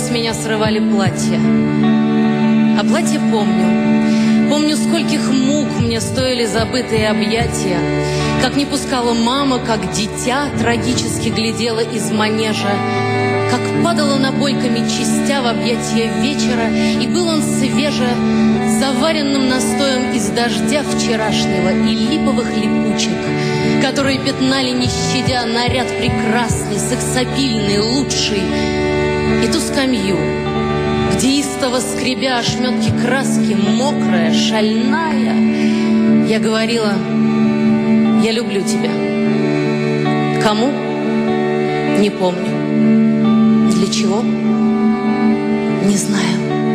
с меня срывали платье. А платье помню. Помню, скольких мук мне стоили забытые объятия. Как не пускала мама, как дитя трагически глядела из манежа. Как падала набойками частя в объятия вечера, и был он свеже заваренным настоем из дождя вчерашнего и липовых липучек, которые пятнали, не щадя, наряд прекрасный, сексапильный, лучший. И ту скамью, где истово скребя ошметки краски, мокрая, шальная, я говорила: я люблю тебя. Кому? Не помню. Для чего? Не знаю.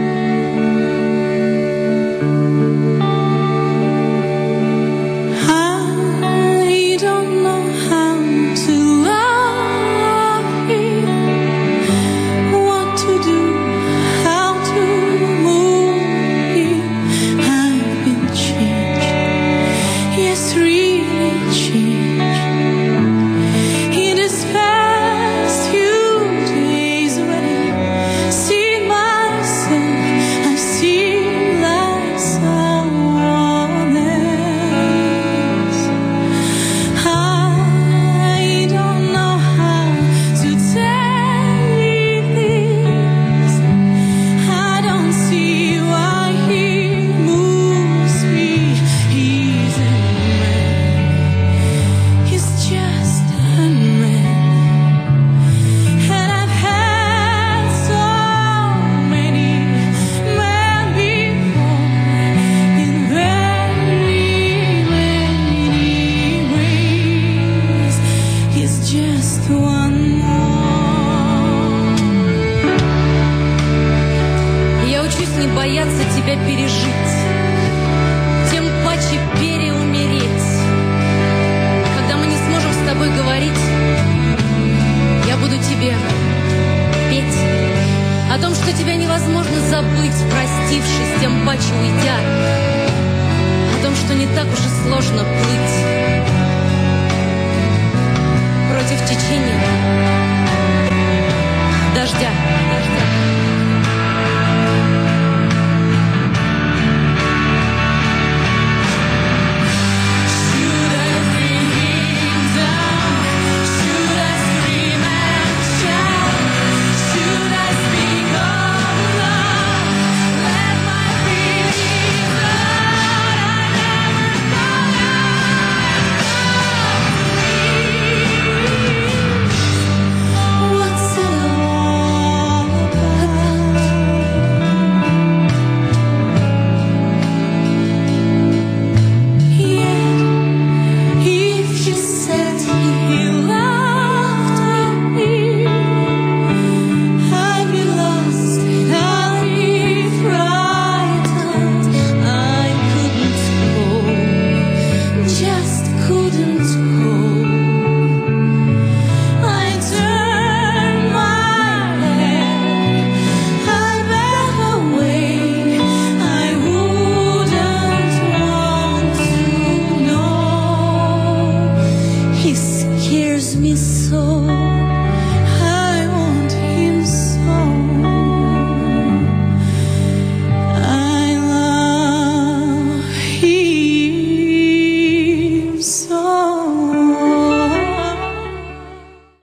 Не бояться тебя пережить, тем паче переумереть. Когда мы не сможем с тобой говорить, я буду тебе петь о том, что тебя невозможно забыть, простившись, тем паче уйдя, о том, что не так уж и сложно плыть против течения дождя.